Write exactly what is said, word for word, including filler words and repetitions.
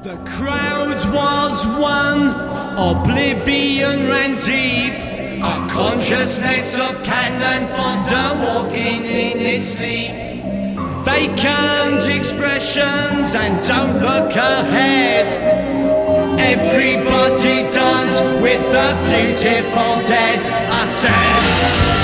The crowd was one, oblivion ran deep, a consciousness of cannon fodder walking in its sleep. Vacant expressions and don't look ahead. Everybody dance with the beautiful dead, I said.